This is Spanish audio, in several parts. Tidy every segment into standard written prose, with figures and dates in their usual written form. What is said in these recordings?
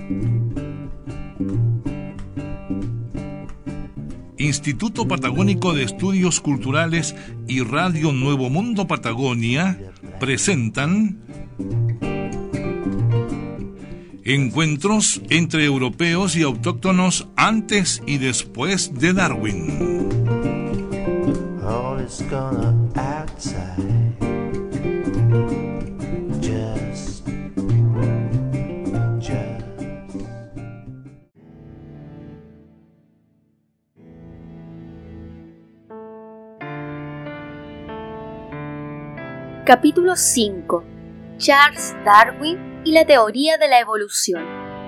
Instituto Patagónico de Estudios Culturales y Radio Nuevo Mundo Patagonia presentan Encuentros entre europeos y autóctonos antes y después de Darwin. Capítulo 5. Charles Darwin y la teoría de la evolución.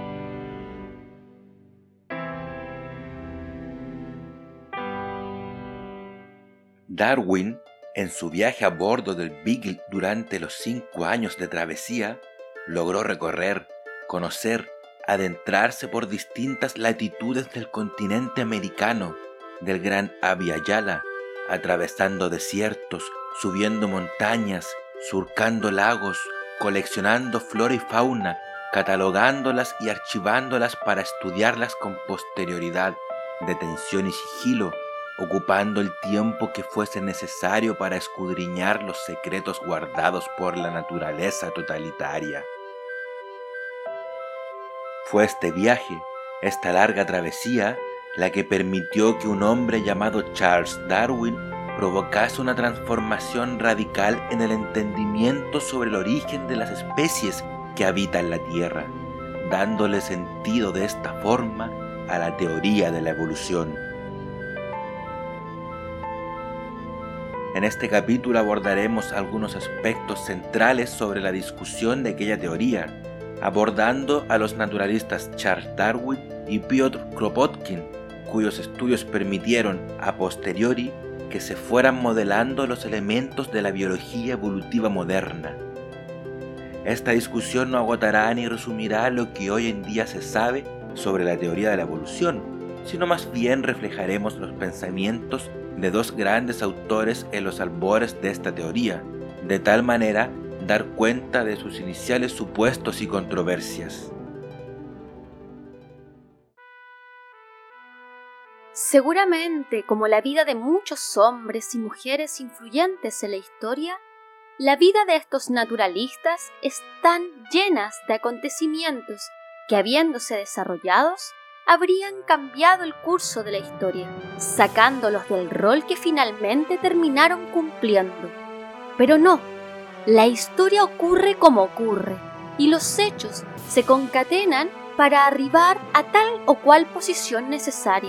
Darwin, en su viaje a bordo del Beagle durante los 5 años de travesía, logró recorrer, conocer, adentrarse por distintas latitudes del continente americano, del Gran Abya Yala, atravesando desiertos, subiendo montañas, surcando lagos, coleccionando flora y fauna, catalogándolas y archivándolas para estudiarlas con posterioridad, detención y sigilo, ocupando el tiempo que fuese necesario para escudriñar los secretos guardados por la naturaleza totalitaria. Fue este viaje, esta larga travesía, la que permitió que un hombre llamado Charles Darwin provocase una transformación radical en el entendimiento sobre el origen de las especies que habitan la Tierra, dándole sentido de esta forma a la teoría de la evolución. En este capítulo abordaremos algunos aspectos centrales sobre la discusión de aquella teoría, abordando a los naturalistas Charles Darwin y Piotr Kropotkin, cuyos estudios permitieron, a posteriori, que se fueran modelando los elementos de la biología evolutiva moderna. Esta discusión no agotará ni resumirá lo que hoy en día se sabe sobre la teoría de la evolución, sino más bien reflejaremos los pensamientos de dos grandes autores en los albores de esta teoría, de tal manera dar cuenta de sus iniciales supuestos y controversias. Seguramente, como la vida de muchos hombres y mujeres influyentes en la historia, la vida de estos naturalistas están llenas de acontecimientos que, habiéndose desarrollados, habrían cambiado el curso de la historia, sacándolos del rol que finalmente terminaron cumpliendo. Pero no, la historia ocurre como ocurre, y los hechos se concatenan para arribar a tal o cual posición necesaria.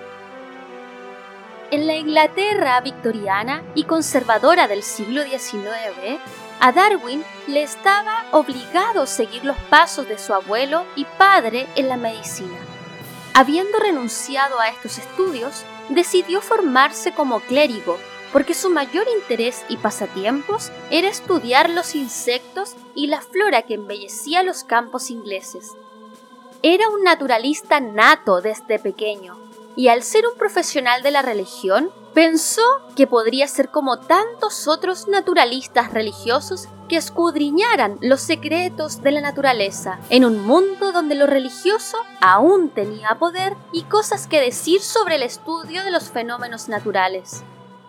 En la Inglaterra victoriana y conservadora del siglo XIX, a Darwin le estaba obligado a seguir los pasos de su abuelo y padre en la medicina. Habiendo renunciado a estos estudios, decidió formarse como clérigo, porque su mayor interés y pasatiempos era estudiar los insectos y la flora que embellecía los campos ingleses. Era un naturalista nato desde pequeño, y al ser un profesional de la religión, pensó que podría ser como tantos otros naturalistas religiosos que escudriñaran los secretos de la naturaleza, en un mundo donde lo religioso aún tenía poder y cosas que decir sobre el estudio de los fenómenos naturales.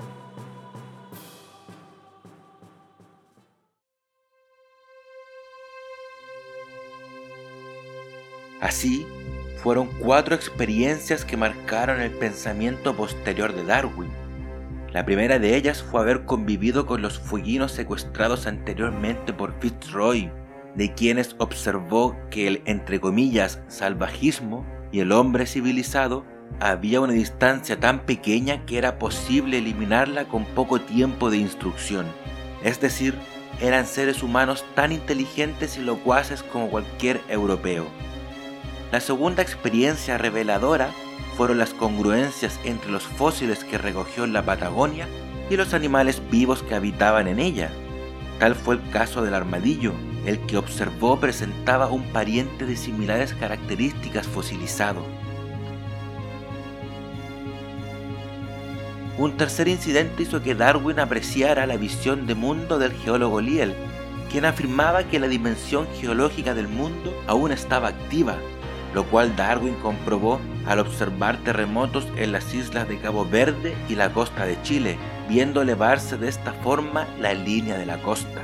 Así, fueron 4 experiencias que marcaron el pensamiento posterior de Darwin. La primera de ellas fue haber convivido con los fueguinos secuestrados anteriormente por Fitzroy, de quienes observó que el, entre comillas, salvajismo y el hombre civilizado había una distancia tan pequeña que era posible eliminarla con poco tiempo de instrucción. Es decir, eran seres humanos tan inteligentes y locuaces como cualquier europeo. La segunda experiencia reveladora fueron las congruencias entre los fósiles que recogió en la Patagonia y los animales vivos que habitaban en ella. Tal fue el caso del armadillo, el que observó presentaba un pariente de similares características fosilizado. Un tercer incidente hizo que Darwin apreciara la visión de mundo del geólogo Lyell, quien afirmaba que la dimensión geológica del mundo aún estaba activa, lo cual Darwin comprobó al observar terremotos en las islas de Cabo Verde y la costa de Chile, viendo elevarse de esta forma la línea de la costa.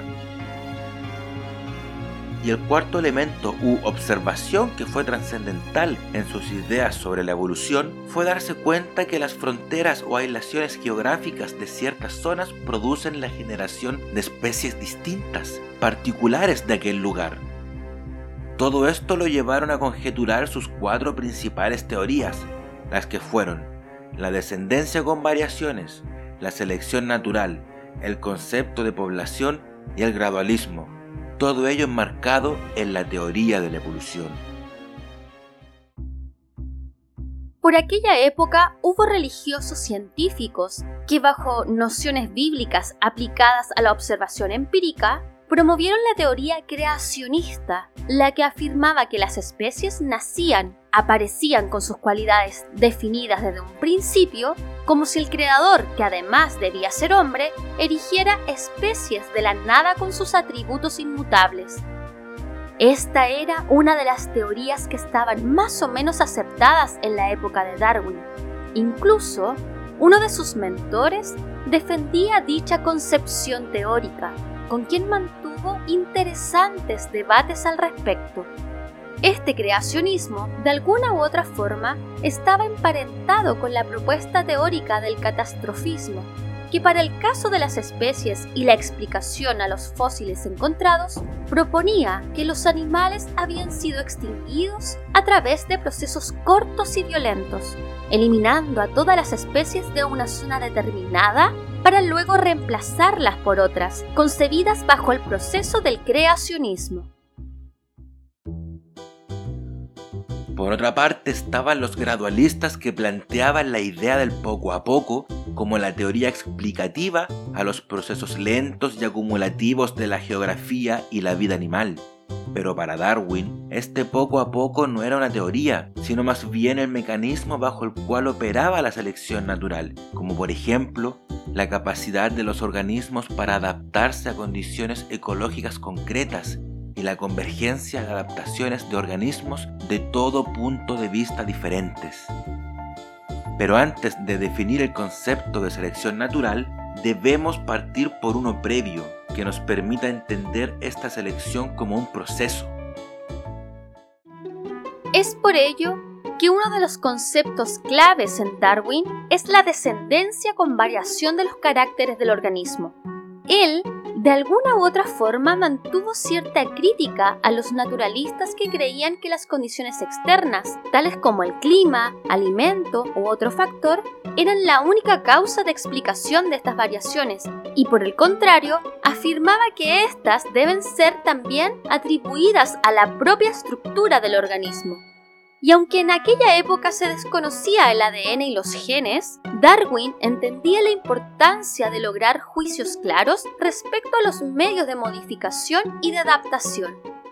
Y el cuarto elemento u observación que fue trascendental en sus ideas sobre la evolución fue darse cuenta que las fronteras o aislaciones geográficas de ciertas zonas producen la generación de especies distintas, particulares de aquel lugar. Todo esto lo llevaron a conjeturar sus 4 principales teorías, las que fueron la descendencia con variaciones, la selección natural, el concepto de población y el gradualismo. Todo ello enmarcado en la teoría de la evolución. Por aquella época hubo religiosos científicos que, bajo nociones bíblicas aplicadas a la observación empírica, promovieron la teoría creacionista, la que afirmaba que las especies aparecían con sus cualidades definidas desde un principio, como si el creador, que además debía ser hombre, erigiera especies de la nada con sus atributos inmutables. Esta era una de las teorías que estaban más o menos aceptadas en la época de Darwin. Incluso, uno de sus mentores defendía dicha concepción teórica, con quien mantuvo interesantes debates al respecto. Este creacionismo, de alguna u otra forma, estaba emparentado con la propuesta teórica del catastrofismo, que para el caso de las especies y la explicación a los fósiles encontrados, proponía que los animales habían sido extinguidos a través de procesos cortos y violentos, eliminando a todas las especies de una zona determinada para luego reemplazarlas por otras, concebidas bajo el proceso del creacionismo. Por otra parte estaban los gradualistas que planteaban la idea del poco a poco como la teoría explicativa a los procesos lentos y acumulativos de la geografía y la vida animal. Pero para Darwin, este poco a poco no era una teoría, sino más bien el mecanismo bajo el cual operaba la selección natural, como por ejemplo, la capacidad de los organismos para adaptarse a condiciones ecológicas concretas y la convergencia de adaptaciones de organismos de todo punto de vista diferentes. Pero antes de definir el concepto de selección natural, debemos partir por uno previo, que nos permita entender esta selección como un proceso. Es por ello que uno de los conceptos claves en Darwin es la descendencia con variación de los caracteres del organismo. Él, de alguna u otra forma, mantuvo cierta crítica a los naturalistas que creían que las condiciones externas, tales como el clima, alimento u otro factor, eran la única causa de explicación de estas variaciones, y por el contrario, afirmaba que éstas deben ser también atribuidas a la propia estructura del organismo. Y aunque en aquella época se desconocía el ADN y los genes, Darwin entendía la importancia de lograr juicios claros respecto a los medios de modificación y de adaptación.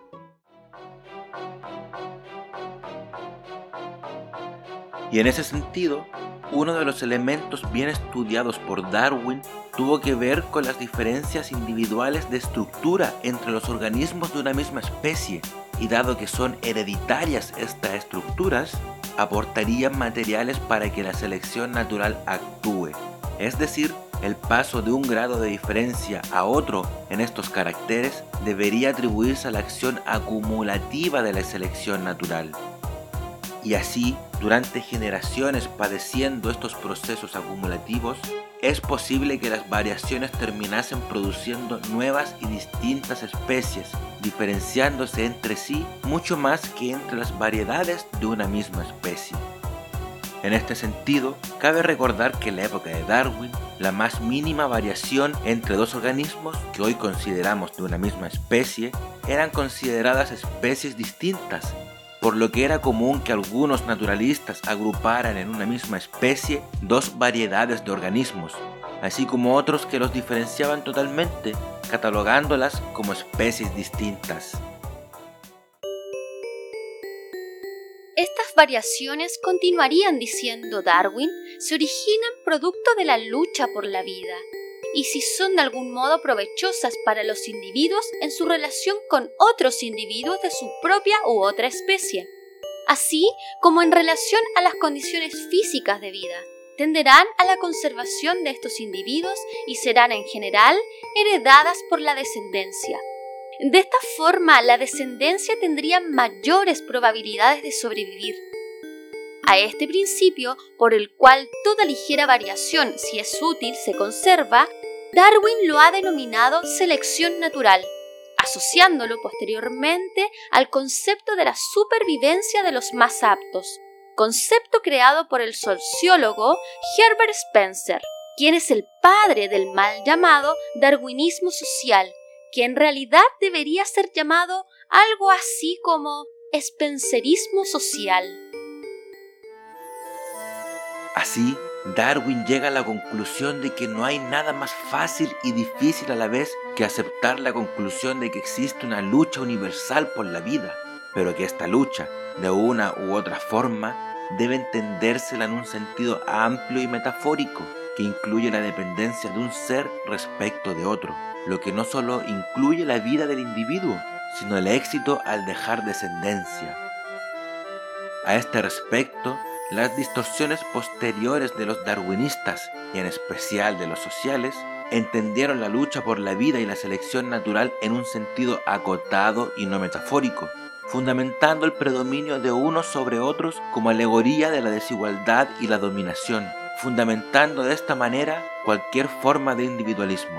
Y en ese sentido, uno de los elementos bien estudiados por Darwin tuvo que ver con las diferencias individuales de estructura entre los organismos de una misma especie, y dado que son hereditarias estas estructuras, aportarían materiales para que la selección natural actúe. Es decir, el paso de un grado de diferencia a otro en estos caracteres debería atribuirse a la acción acumulativa de la selección natural. Y así, durante generaciones padeciendo estos procesos acumulativos, es posible que las variaciones terminasen produciendo nuevas y distintas especies, diferenciándose entre sí mucho más que entre las variedades de una misma especie. En este sentido, cabe recordar que en la época de Darwin, la más mínima variación entre dos organismos que hoy consideramos de una misma especie eran consideradas especies distintas, por lo que era común que algunos naturalistas agruparan en una misma especie dos variedades de organismos, así como otros que los diferenciaban totalmente, catalogándolas como especies distintas. Estas variaciones, continuarían diciendo Darwin, se originan producto de la lucha por la vida, y si son de algún modo provechosas para los individuos en su relación con otros individuos de su propia u otra especie. así como en relación a las condiciones físicas de vida. Tenderán a la conservación de estos individuos y serán en general heredadas por la descendencia. De esta forma, la descendencia tendría mayores probabilidades de sobrevivir. A este principio, por el cual toda ligera variación, si es útil, se conserva, Darwin lo ha denominado selección natural, asociándolo posteriormente al concepto de la supervivencia de los más aptos, concepto creado por el sociólogo Herbert Spencer, quien es el padre del mal llamado darwinismo social, que en realidad debería ser llamado algo así como spencerismo social. Así, Darwin llega a la conclusión de que no hay nada más fácil y difícil a la vez que aceptar la conclusión de que existe una lucha universal por la vida, pero que esta lucha, de una u otra forma, debe entendérsela en un sentido amplio y metafórico, que incluye la dependencia de un ser respecto de otro, lo que no solo incluye la vida del individuo, sino el éxito al dejar descendencia. A este respecto, las distorsiones posteriores de los darwinistas, y en especial de los sociales, entendieron la lucha por la vida y la selección natural en un sentido acotado y no metafórico, fundamentando el predominio de unos sobre otros como alegoría de la desigualdad y la dominación, fundamentando de esta manera cualquier forma de individualismo.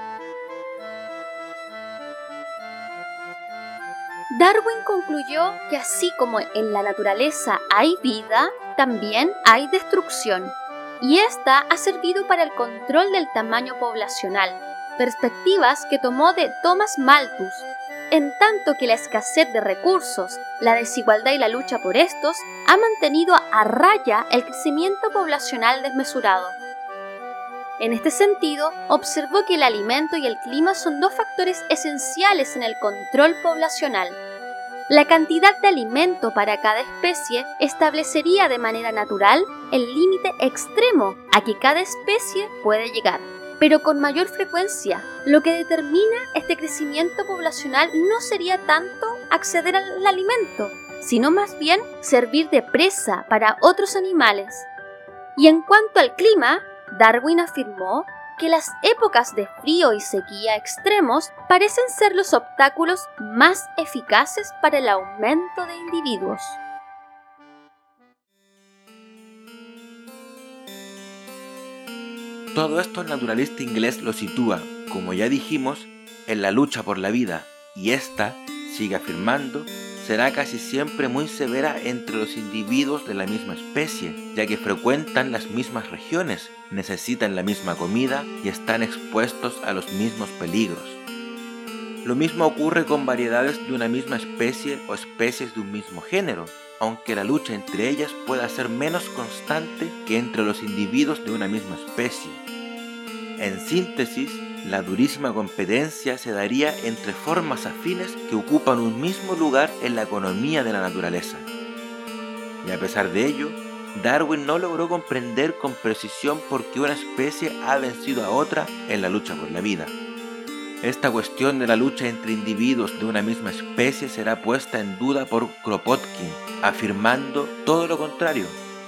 Darwin concluyó que así como en la naturaleza hay vida, también hay destrucción, y esta ha servido para el control del tamaño poblacional, perspectivas que tomó de Thomas Malthus, en tanto que la escasez de recursos, la desigualdad y la lucha por estos ha mantenido a raya el crecimiento poblacional desmesurado. En este sentido, observó que el alimento y el clima son dos factores esenciales en el control poblacional. La cantidad de alimento para cada especie establecería de manera natural el límite extremo a que cada especie puede llegar, pero con mayor frecuencia. Lo que determina este crecimiento poblacional no sería tanto acceder al alimento, sino más bien servir de presa para otros animales. Y en cuanto al clima, Darwin afirmó que las épocas de frío y sequía extremos parecen ser los obstáculos más eficaces para el aumento de individuos. Todo esto el naturalista inglés lo sitúa, como ya dijimos, en la lucha por la vida, y esta, sigue afirmando, será casi siempre muy severa entre los individuos de la misma especie, ya que frecuentan las mismas regiones, necesitan la misma comida y están expuestos a los mismos peligros. Lo mismo ocurre con variedades de una misma especie o especies de un mismo género, aunque la lucha entre ellas pueda ser menos constante que entre los individuos de una misma especie. En síntesis, la durísima competencia se daría entre formas afines que ocupan un mismo lugar en la economía de la naturaleza. Y a pesar de ello, Darwin no logró comprender con precisión por qué una especie ha vencido a otra en la lucha por la vida. Esta cuestión de la lucha entre individuos de una misma especie será puesta en duda por Kropotkin, afirmando todo lo contrario.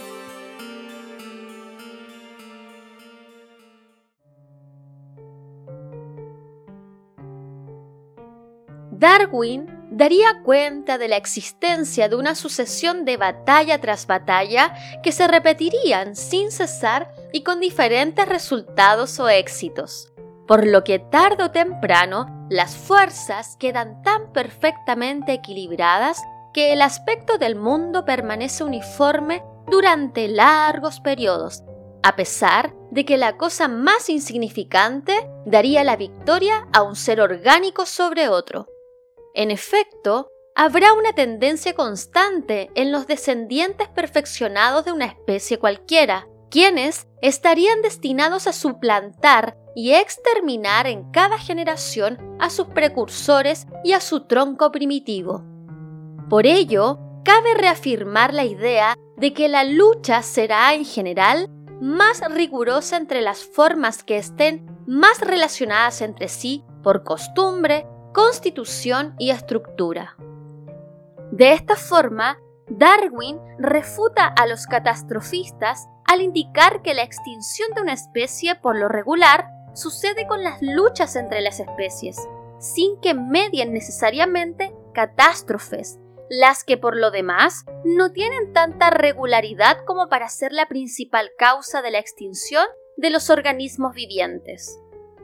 Darwin daría cuenta de la existencia de una sucesión de batalla tras batalla que se repetirían sin cesar y con diferentes resultados o éxitos, por lo que tarde o temprano las fuerzas quedan tan perfectamente equilibradas que el aspecto del mundo permanece uniforme durante largos periodos, a pesar de que la cosa más insignificante daría la victoria a un ser orgánico sobre otro. En efecto, habrá una tendencia constante en los descendientes perfeccionados de una especie cualquiera, quienes estarían destinados a suplantar y exterminar en cada generación a sus precursores y a su tronco primitivo. Por ello, cabe reafirmar la idea de que la lucha será en general más rigurosa entre las formas que estén más relacionadas entre sí por costumbre, constitución y estructura. De esta forma, Darwin refuta a los catastrofistas al indicar que la extinción de una especie por lo regular sucede con las luchas entre las especies, sin que medien necesariamente catástrofes, las que por lo demás no tienen tanta regularidad como para ser la principal causa de la extinción de los organismos vivientes.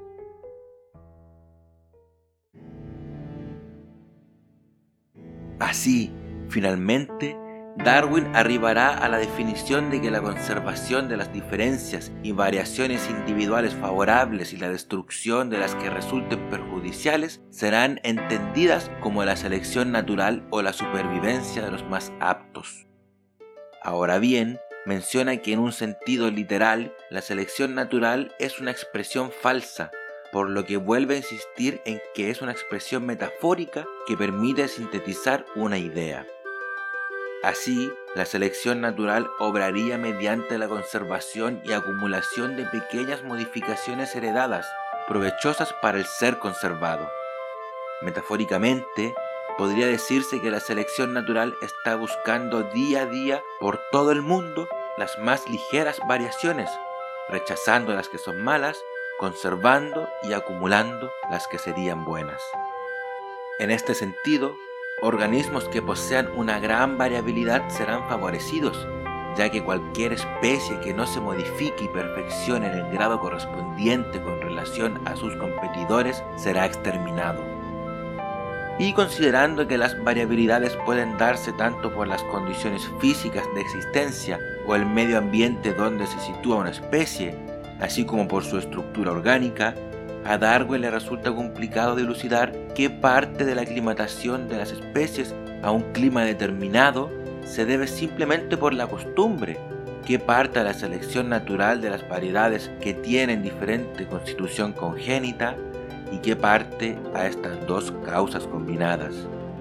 Así, finalmente, Darwin arribará a la definición de que la conservación de las diferencias y variaciones individuales favorables y la destrucción de las que resulten perjudiciales serán entendidas como la selección natural o la supervivencia de los más aptos. Ahora bien, menciona que en un sentido literal, la selección natural es una expresión falsa, por lo que vuelve a insistir en que es una expresión metafórica que permite sintetizar una idea. Así, la selección natural obraría mediante la conservación y acumulación de pequeñas modificaciones heredadas, provechosas para el ser conservado. Metafóricamente, podría decirse que la selección natural está buscando día a día por todo el mundo las más ligeras variaciones, rechazando las que son malas, conservando y acumulando las que serían buenas. En este sentido, organismos que posean una gran variabilidad serán favorecidos, ya que cualquier especie que no se modifique y perfeccione en el grado correspondiente con relación a sus competidores será exterminado. Y considerando que las variabilidades pueden darse tanto por las condiciones físicas de existencia o el medio ambiente donde se sitúa una especie, así como por su estructura orgánica, a Darwin le resulta complicado dilucidar qué parte de la aclimatación de las especies a un clima determinado se debe simplemente por la costumbre, qué parte a la selección natural de las variedades que tienen diferente constitución congénita y qué parte a estas dos causas combinadas.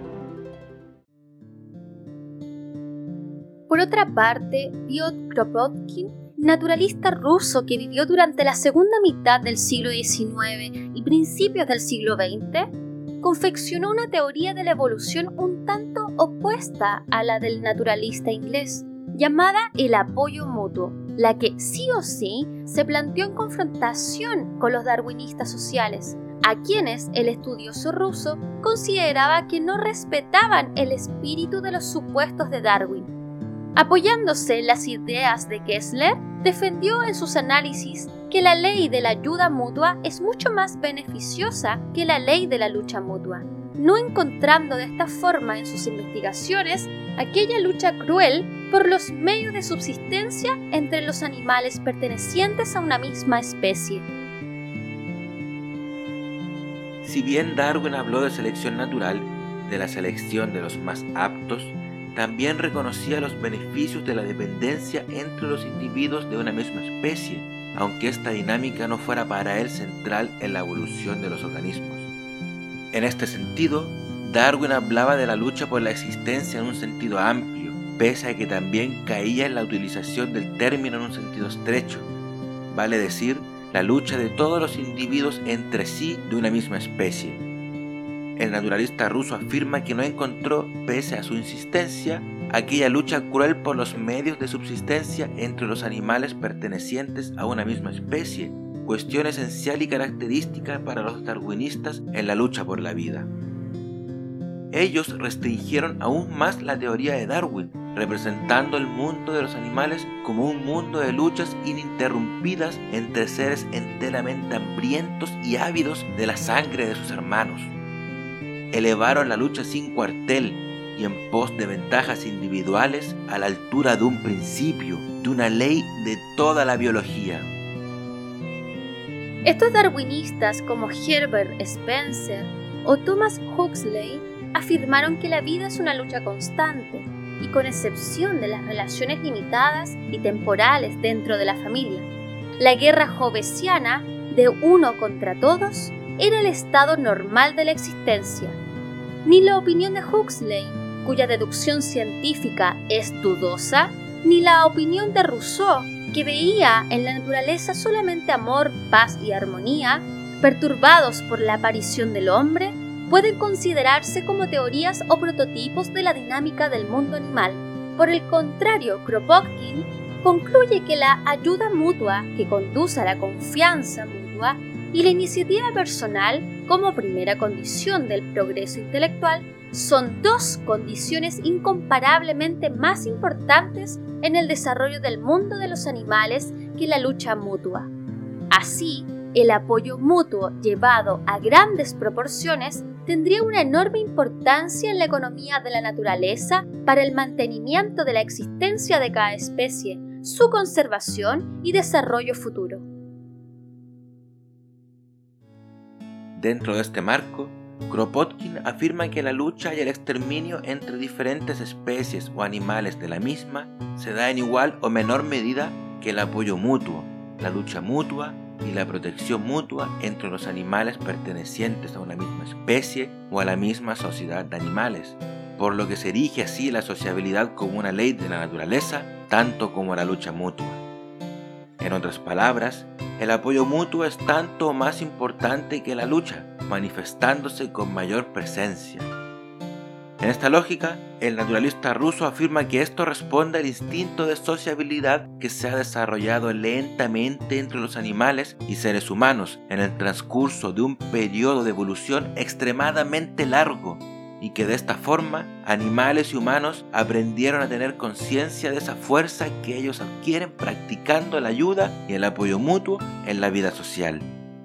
Por otra parte, Piotr Kropotkin, naturalista ruso que vivió durante la segunda mitad del siglo XIX y principios del siglo XX, confeccionó una teoría de la evolución un tanto opuesta a la del naturalista inglés, llamada el apoyo mutuo, la que sí o sí se planteó en confrontación con los darwinistas sociales, a quienes el estudioso ruso consideraba que no respetaban el espíritu de los supuestos de Darwin. Apoyándose en las ideas de Kessler, defendió en sus análisis que la ley de la ayuda mutua es mucho más beneficiosa que la ley de la lucha mutua, no encontrando de esta forma en sus investigaciones aquella lucha cruel por los medios de subsistencia entre los animales pertenecientes a una misma especie. Si bien Darwin habló de selección natural, de la selección de los más aptos, también reconocía los beneficios de la dependencia entre los individuos de una misma especie, aunque esta dinámica no fuera para él central en la evolución de los organismos. En este sentido, Darwin hablaba de la lucha por la existencia en un sentido amplio, pese a que también caía en la utilización del término en un sentido estrecho, vale decir, la lucha de todos los individuos entre sí de una misma especie. El naturalista ruso afirma que no encontró, pese a su insistencia, aquella lucha cruel por los medios de subsistencia entre los animales pertenecientes a una misma especie, cuestión esencial y característica para los darwinistas en la lucha por la vida. Ellos restringieron aún más la teoría de Darwin, representando el mundo de los animales como un mundo de luchas ininterrumpidas entre seres enteramente hambrientos y ávidos de la sangre de sus hermanos. Elevaron la lucha sin cuartel y en pos de ventajas individuales a la altura de un principio, de una ley de toda la biología. Estos darwinistas como Herbert Spencer o Thomas Huxley afirmaron que la vida es una lucha constante y con excepción de las relaciones limitadas y temporales dentro de la familia, la guerra hobbesiana de uno contra todos era el estado normal de la existencia. Ni la opinión de Huxley, cuya deducción científica es dudosa, ni la opinión de Rousseau, que veía en la naturaleza solamente amor, paz y armonía, perturbados por la aparición del hombre, pueden considerarse como teorías o prototipos de la dinámica del mundo animal. Por el contrario, Kropotkin concluye que la ayuda mutua que conduce a la confianza mutua y la iniciativa personal como primera condición del progreso intelectual son dos condiciones incomparablemente más importantes en el desarrollo del mundo de los animales que la lucha mutua. Así, el apoyo mutuo llevado a grandes proporciones tendría una enorme importancia en la economía de la naturaleza para el mantenimiento de la existencia de cada especie, su conservación y desarrollo futuro. Dentro de este marco, Kropotkin afirma que la lucha y el exterminio entre diferentes especies o animales de la misma se da en igual o menor medida que el apoyo mutuo, la lucha mutua y la protección mutua entre los animales pertenecientes a una misma especie o a la misma sociedad de animales, por lo que se erige así la sociabilidad como una ley de la naturaleza, tanto como la lucha mutua. En otras palabras, el apoyo mutuo es tanto o más importante que la lucha, manifestándose con mayor presencia. En esta lógica, el naturalista ruso afirma que esto responde al instinto de sociabilidad que se ha desarrollado lentamente entre los animales y seres humanos en el transcurso de un periodo de evolución extremadamente largo, y que de esta forma animales y humanos aprendieron a tener conciencia de esa fuerza que ellos adquieren practicando la ayuda y el apoyo mutuo en la vida social.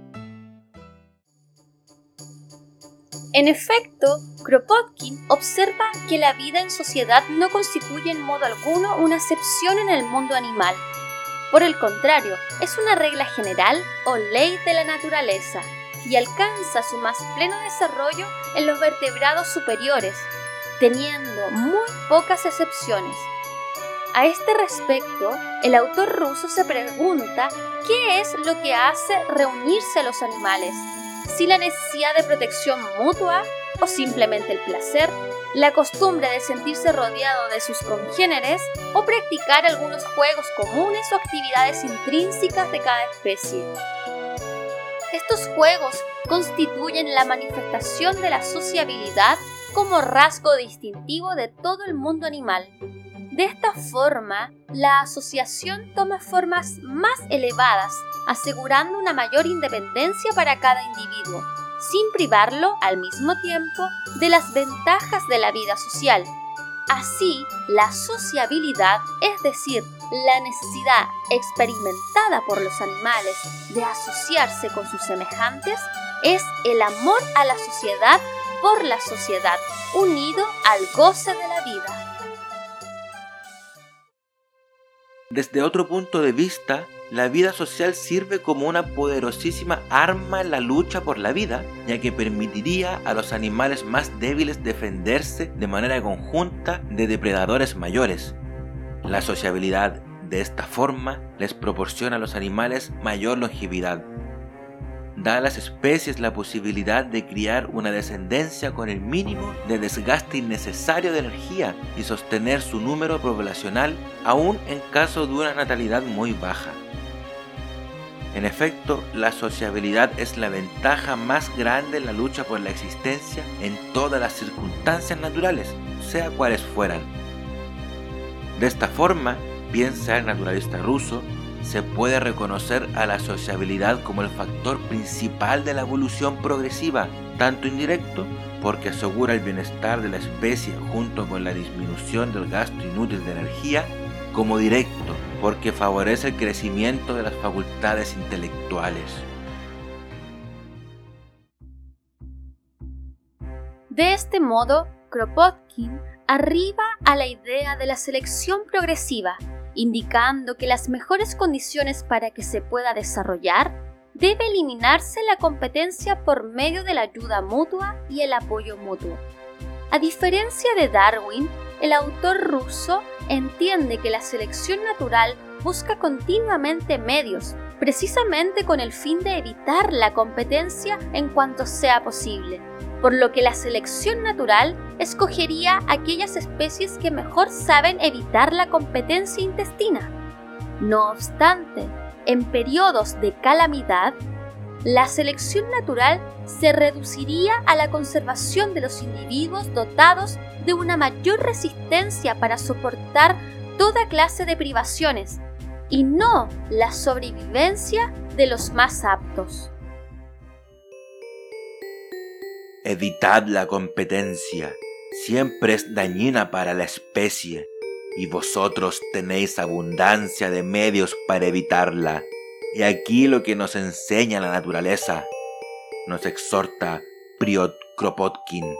En efecto, Kropotkin observa que la vida en sociedad no constituye en modo alguno una excepción en el mundo animal. Por el contrario, es una regla general o ley de la naturaleza y alcanza su más pleno desarrollo en los vertebrados superiores, teniendo muy pocas excepciones. A este respecto, el autor ruso se pregunta qué es lo que hace reunirse a los animales, si la necesidad de protección mutua o simplemente el placer, la costumbre de sentirse rodeado de sus congéneres o practicar algunos juegos comunes o actividades intrínsecas de cada especie. Estos juegos constituyen la manifestación de la sociabilidad como rasgo distintivo de todo el mundo animal. De esta forma, la asociación toma formas más elevadas, asegurando una mayor independencia para cada individuo, sin privarlo al mismo tiempo de las ventajas de la vida social. Así, la sociabilidad, es decir, la necesidad experimentada por los animales de asociarse con sus semejantes, es el amor a la sociedad por la sociedad, unido al goce de la vida. Desde otro punto de vista, la vida social sirve como una poderosísima arma en la lucha por la vida, ya que permitiría a los animales más débiles defenderse de manera conjunta de depredadores mayores. La sociabilidad de esta forma les proporciona a los animales mayor longevidad. Da a las especies la posibilidad de criar una descendencia con el mínimo de desgaste innecesario de energía y sostener su número poblacional aún en caso de una natalidad muy baja. En efecto, la sociabilidad es la ventaja más grande en la lucha por la existencia en todas las circunstancias naturales, sea cuales fueran. De esta forma, piensa el naturalista ruso, se puede reconocer a la sociabilidad como el factor principal de la evolución progresiva, tanto indirecto, porque asegura el bienestar de la especie junto con la disminución del gasto inútil de energía, como directo, porque favorece el crecimiento de las facultades intelectuales. De este modo, Kropotkin arriba a la idea de la selección progresiva, indicando que las mejores condiciones para que se pueda desarrollar debe eliminarse la competencia por medio de la ayuda mutua y el apoyo mutuo. A diferencia de Darwin, el autor ruso entiende que la selección natural busca continuamente medios, precisamente con el fin de evitar la competencia en cuanto sea posible, por lo que la selección natural escogería aquellas especies que mejor saben evitar la competencia intestina. No obstante, en periodos de calamidad, la selección natural se reduciría a la conservación de los individuos dotados de una mayor resistencia para soportar toda clase de privaciones, y no la sobrevivencia de los más aptos. Evitad la competencia, siempre es dañina para la especie, y vosotros tenéis abundancia de medios para evitarla. Y aquí lo que nos enseña la naturaleza, nos exhorta Priot Kropotkin.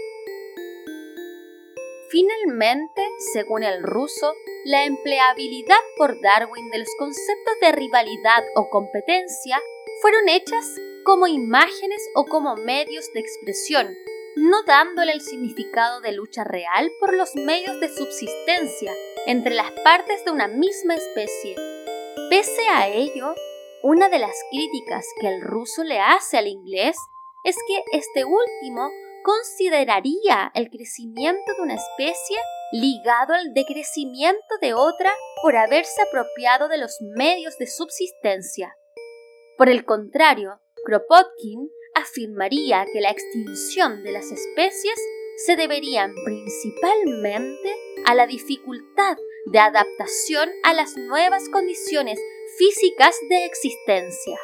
Finalmente, según el ruso, la empleabilidad por Darwin de los conceptos de rivalidad o competencia fueron hechas como imágenes o como medios de expresión, no dándole el significado de lucha real por los medios de subsistencia entre las partes de una misma especie. Pese a ello, una de las críticas que el ruso le hace al inglés es que este último consideraría el crecimiento de una especie ligado al decrecimiento de otra por haberse apropiado de los medios de subsistencia. Por el contrario, Kropotkin afirmaría que la extinción de las especies se debería principalmente a la dificultad de adaptación a las nuevas condiciones físicas de existencia.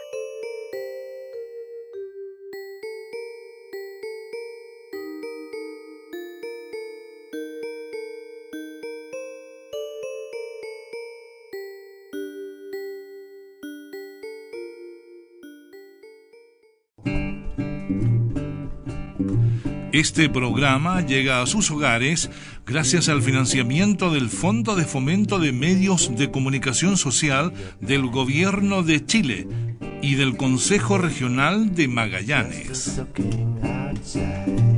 Este programa llega a sus hogares gracias al financiamiento del Fondo de Fomento de Medios de Comunicación Social del Gobierno de Chile y del Consejo Regional de Magallanes.